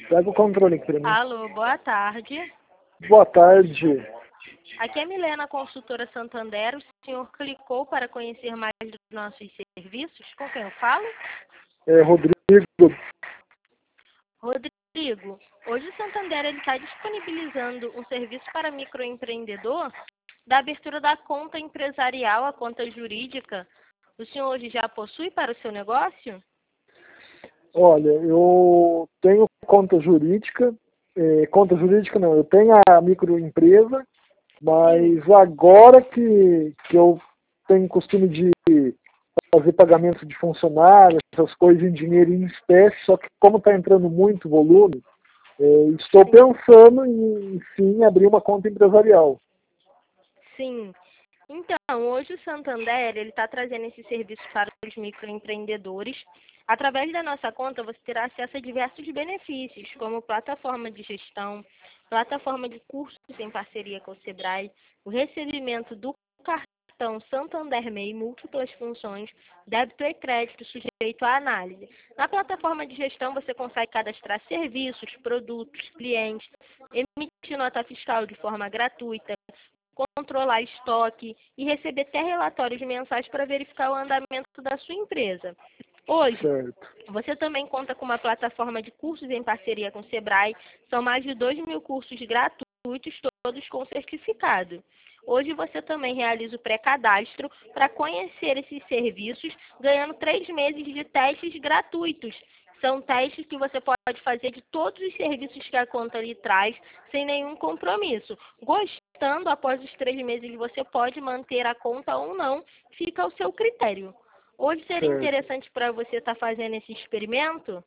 Pega o controle aqui pra mim. Alô, boa tarde. Boa tarde. Aqui é Milena, consultora Santander. O senhor clicou para conhecer mais dos nossos serviços? Com quem eu falo? É Rodrigo. Rodrigo, hoje o Santander está disponibilizando um serviço para microempreendedor da abertura da conta empresarial, a conta jurídica. O senhor hoje já possui para o seu negócio? Olha, eu tenho conta jurídica. Conta jurídica não, eu tenho a microempresa, mas agora que eu tenho costume de fazer pagamento de funcionários, essas coisas em dinheiro em espécie, só que como está entrando muito volume, estou pensando em sim abrir uma conta empresarial. Sim. Então, hoje o Santander está trazendo esse serviço para os microempreendedores. Através da nossa conta, você terá acesso a diversos benefícios, como plataforma de gestão, plataforma de cursos em parceria com o Sebrae, o recebimento do cartão Santander MEI, múltiplas funções, débito e crédito sujeito à análise. Na plataforma de gestão, você consegue cadastrar serviços, produtos, clientes, emitir nota fiscal de forma gratuita, controlar estoque e receber até relatórios mensais para verificar o andamento da sua empresa. Hoje, você também conta com uma plataforma de cursos em parceria com o Sebrae. São mais de 2.000 cursos gratuitos, todos com certificado. Hoje você também realiza o pré-cadastro para conhecer esses serviços, ganhando 3 meses de testes gratuitos. São testes que você pode fazer de todos os serviços que a conta lhe traz, sem nenhum compromisso. Gostando, após os 3 meses, você pode manter a conta ou não, fica ao seu critério. Hoje seria interessante para você estar fazendo esse experimento?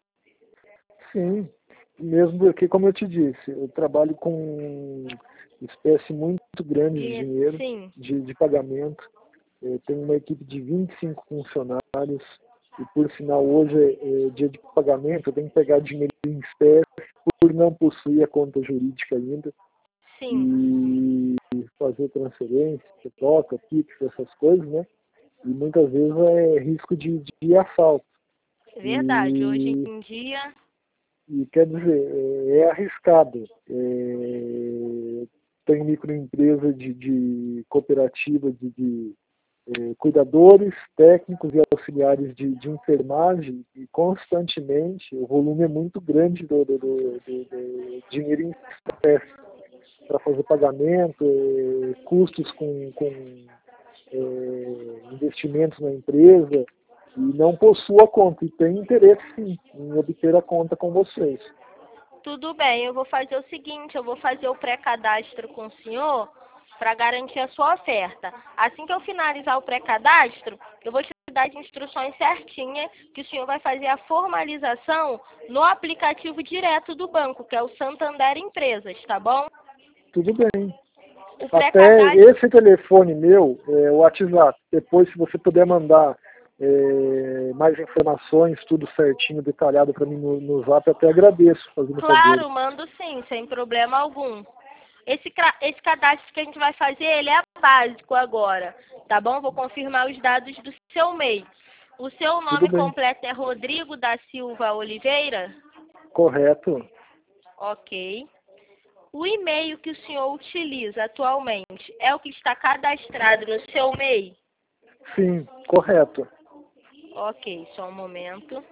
Sim, mesmo porque, como eu te disse, eu trabalho com espécie muito grande de dinheiro, de pagamento. Eu tenho uma equipe de 25 funcionários e, por sinal, hoje é dia de pagamento, eu tenho que pegar dinheiro em espécie por não possuir a conta jurídica ainda. E fazer transferência, troca, Pix, essas coisas, né? E muitas vezes é risco de assalto. Verdade, hoje em dia... E quer dizer, é arriscado. Tenho microempresa de cooperativa de cuidadores, técnicos e auxiliares de enfermagem e constantemente o volume é muito grande do dinheiro em espécie para fazer pagamento, custos com investimentos na empresa, e não possuo a conta, e tenho interesse sim em obter a conta com vocês. Tudo bem, eu vou fazer o seguinte, eu vou fazer o pré-cadastro com o senhor para garantir a sua oferta. Assim que eu finalizar o pré-cadastro, eu vou te dar as instruções certinhas, que o senhor vai fazer a formalização no aplicativo direto do banco, que é o Santander Empresas, tá bom? Tudo bem. Até esse telefone meu, o WhatsApp, depois se você puder mandar mais informações, tudo certinho, detalhado para mim no Zap, eu até agradeço. Claro, mando sim, sem problema algum. Esse cadastro que a gente vai fazer, ele é básico agora, tá bom? Vou confirmar os dados do seu MEI. O seu nome completo é Rodrigo da Silva Oliveira? Correto. Ok. O e-mail que o senhor utiliza atualmente é o que está cadastrado no seu MEI? Sim, correto. Ok, só um momento.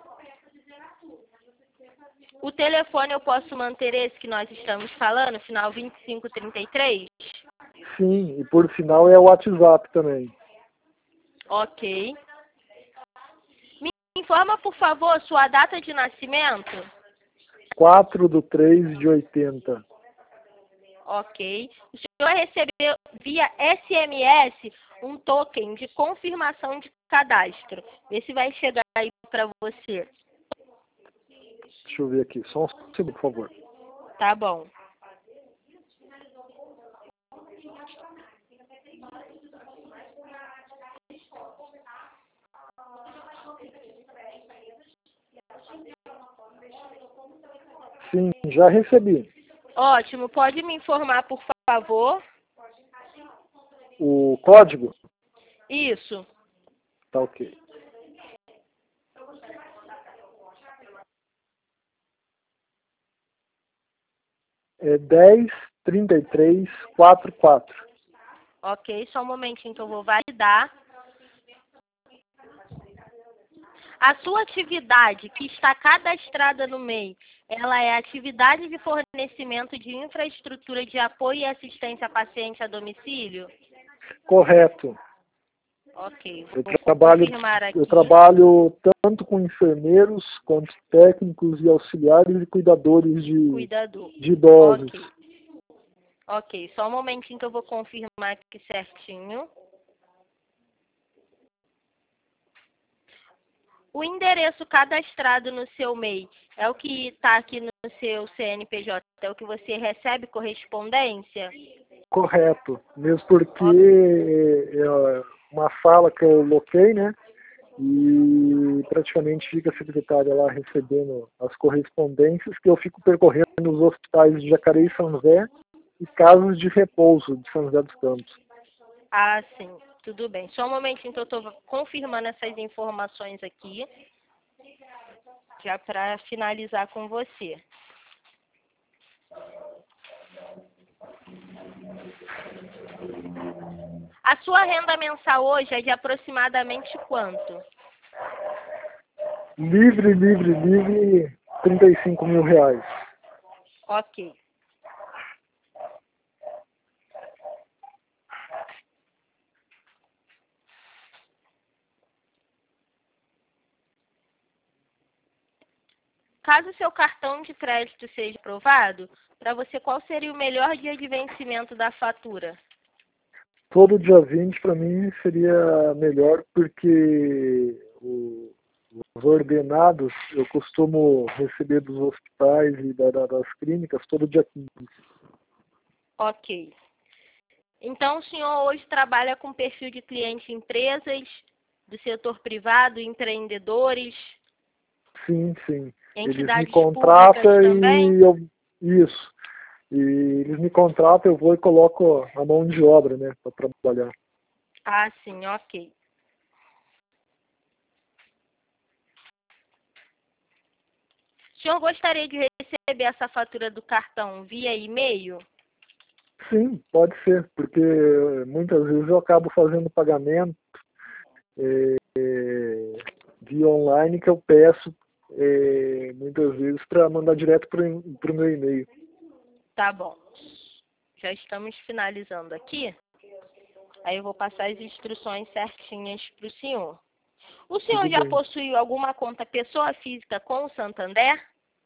O telefone eu posso manter esse que nós estamos falando, final 2533? Sim, e por sinal é o WhatsApp também. Ok. Me informa, por favor, sua data de nascimento? 4/3/80. Ok. O senhor recebeu via SMS um token de confirmação de cadastro. Vê se vai chegar aí para você. Deixa eu ver aqui, só um segundo, por favor. Tá bom. Sim, já recebi. Ótimo. Pode me informar, por favor? O código? Isso. Tá ok. É 103344. Ok, só um momentinho que eu vou validar. A sua atividade que está cadastrada no MEI, ela é atividade de fornecimento de infraestrutura de apoio e assistência a paciente a domicílio? Correto. Ok, Eu vou trabalho, confirmar aqui. eu trabalho tanto com enfermeiros, quanto técnicos e auxiliares e cuidadores de idosos. Ok. Ok, só um momentinho que eu vou confirmar aqui certinho. O endereço cadastrado no seu MEI é o que está aqui no seu CNPJ? É o que você recebe correspondência? Correto. Mesmo porque é uma sala que eu loquei, né? E praticamente fica a secretária lá recebendo as correspondências que eu fico percorrendo nos hospitais de Jacareí e São José e casos de repouso de São José dos Campos. Ah, sim. Tudo bem. Só um momentinho que eu estou confirmando essas informações aqui, já para finalizar com você. A sua renda mensal hoje é de aproximadamente quanto? Livre, 35 mil reais. Ok. Caso seu cartão de crédito seja aprovado, para você qual seria o melhor dia de vencimento da fatura? Todo dia 20 para mim seria melhor porque os ordenados eu costumo receber dos hospitais e das clínicas todo dia 15. Ok. Então, o senhor hoje trabalha com perfil de cliente empresas, do setor privado, empreendedores? Sim, sim. Eles me Entidades públicas contratam também? e eu... Isso. E eles me contratam, eu vou e coloco a mão de obra, né, para trabalhar. Ah, sim, ok. O senhor gostaria de receber essa fatura do cartão via e-mail? Sim, pode ser, porque muitas vezes eu acabo fazendo pagamento via online que eu peço muitas vezes para mandar direto para o meu e-mail. Tá bom. Já estamos finalizando aqui. Aí eu vou passar as instruções certinhas para o senhor. O senhor Tudo já bem. possui alguma conta pessoa física com o Santander?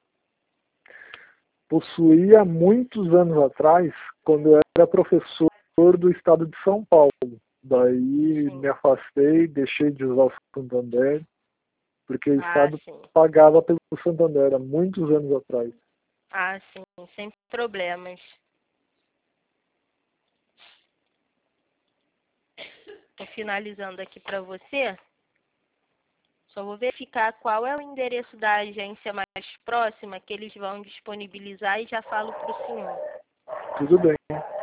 Possuí há muitos anos atrás, quando eu era professor do estado de São Paulo. Daí Sim. me afastei, deixei de usar o Santander, porque o Ah, estado sim. pagava pelo Santander há muitos anos atrás. Ah, sim. Sem problemas. Estou finalizando aqui para você. Só vou verificar qual é o endereço da agência mais próxima que eles vão disponibilizar e já falo para o senhor. Tudo bem.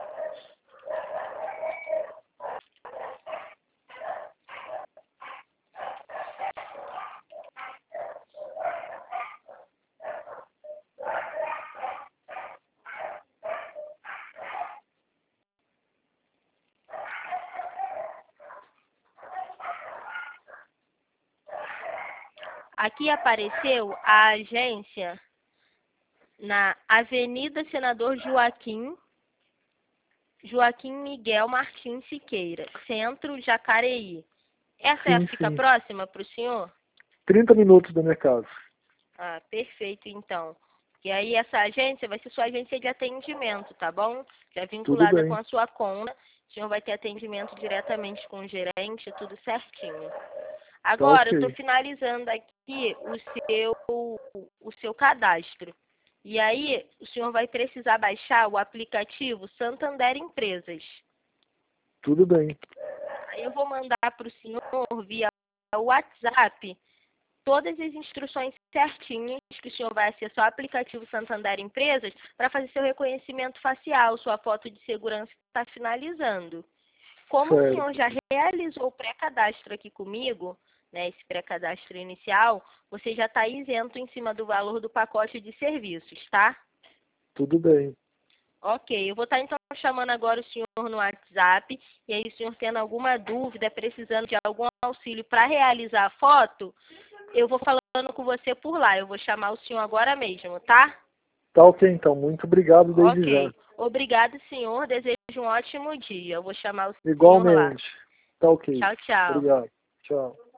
Aqui apareceu a agência na Avenida Senador Joaquim Miguel Martins Siqueira, Centro, Jacareí. Essa fica Sim. próxima para o senhor? 30 minutos da minha casa. Ah, perfeito, então. E aí essa agência vai ser sua agência de atendimento, tá bom? Já Tudo vinculada com bem. a sua conta. O senhor vai ter atendimento diretamente com o gerente, tudo certinho. Tá Agora, eu estou ok. finalizando aqui o seu cadastro. E aí, o senhor vai precisar baixar o aplicativo Santander Empresas. Tudo bem. Aí eu vou mandar para o senhor via WhatsApp todas as instruções certinhas que o senhor vai acessar o aplicativo Santander Empresas para fazer seu reconhecimento facial, sua foto de segurança está finalizando. Como o senhor Certo. já realizou o pré-cadastro aqui comigo, né, esse pré-cadastro inicial, você já está isento em cima do valor do pacote de serviços, tá? Tudo bem. Ok, eu vou estar então chamando agora o senhor no WhatsApp, e aí o senhor tendo alguma dúvida, precisando de algum auxílio para realizar a foto, eu vou falando com você por lá. Eu vou chamar o senhor agora mesmo, tá? Tá ok, então. Muito obrigado desde já. Ok. Obrigado, senhor. Desejo um ótimo dia. Eu vou chamar o senhor lá. Igualmente. Tá ok. Tchau, tchau. Obrigado. Tchau.